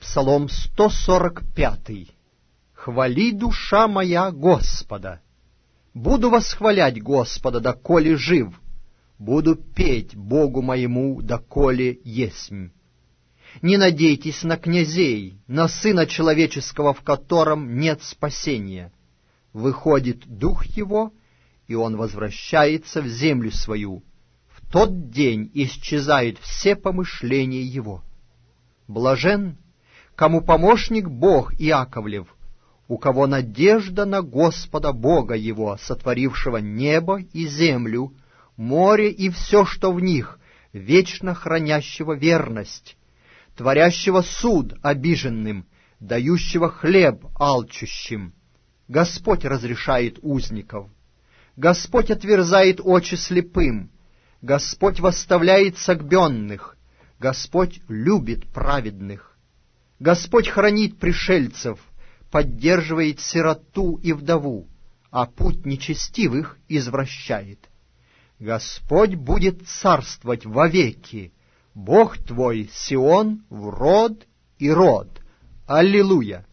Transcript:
Псалом 145. «Хвали, душа моя, Господа! Буду восхвалять Господа, доколе жив, буду петь Богу моему, доколе есмь. Не надейтесь на князей, на Сына Человеческого, в котором нет спасения. Выходит дух его, и он возвращается в землю свою. В тот день исчезают все помышления его. Блажен, кому помощник Бог Иаковлев, у кого надежда на Господа Бога его, сотворившего небо и землю, море и все, что в них, вечно хранящего верность, творящего суд обиженным, дающего хлеб алчущим. Господь разрешает узников, Господь отверзает очи слепым, Господь восставляет согбенных, Господь любит праведных. Господь хранит пришельцев, поддерживает сироту и вдову, а путь нечестивых извращает. Господь будет царствовать вовеки, Бог твой Сион в род и род. Аллилуйя!